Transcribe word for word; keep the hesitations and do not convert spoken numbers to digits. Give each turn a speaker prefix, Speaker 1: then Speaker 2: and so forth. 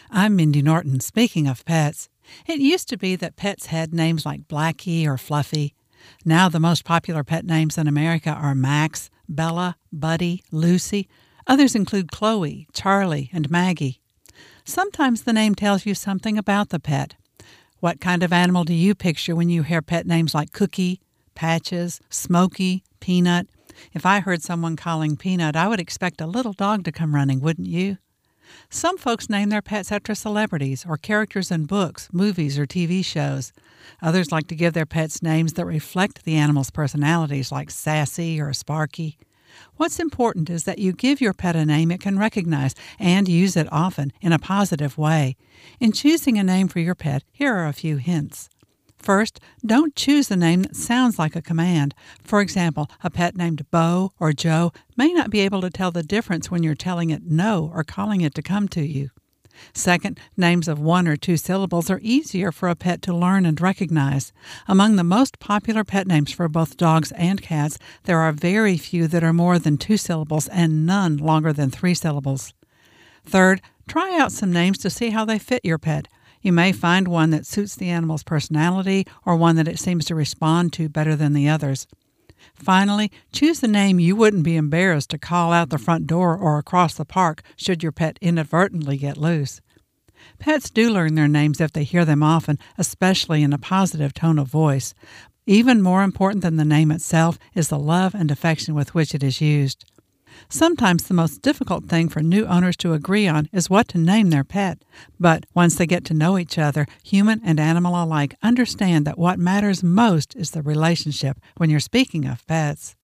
Speaker 1: I'm Mindy Norton. Speaking of pets, it used to be that pets had names like Blackie or Fluffy. Now the most popular pet names in America are Max, Bella, Buddy, Lucy. Others include Chloe, Charlie, and Maggie. Sometimes the name tells you something about the pet. What kind of animal do you picture when you hear pet names like Cookie, Patches, Smokey, Peanut? If I heard someone calling Peanut, I would expect a little dog to come running, wouldn't you? Some folks name their pets after celebrities or characters in books, movies, or T V shows. Others like to give their pets names that reflect the animal's personalities, like Sassy or Sparky. What's important is that you give your pet a name it can recognize and use it often in a positive way. In choosing a name for your pet, here are a few hints. First, don't choose a name that sounds like a command. For example, a pet named Bo or Joe may not be able to tell the difference when you're telling it no or calling it to come to you. Second, names of one or two syllables are easier for a pet to learn and recognize. Among the most popular pet names for both dogs and cats, there are very few that are more than two syllables and none longer than three syllables. Third, try out some names to see how they fit your pet. You may find one that suits the animal's personality or one that it seems to respond to better than the others. Finally, choose a name you wouldn't be embarrassed to call out the front door or across the park should your pet inadvertently get loose. Pets do learn their names if they hear them often, especially in a positive tone of voice. Even more important than the name itself is the love and affection with which it is used. Sometimes the most difficult thing for new owners to agree on is what to name their pet. But once they get to know each other, human and animal alike understand that what matters most is the relationship when you're speaking of pets.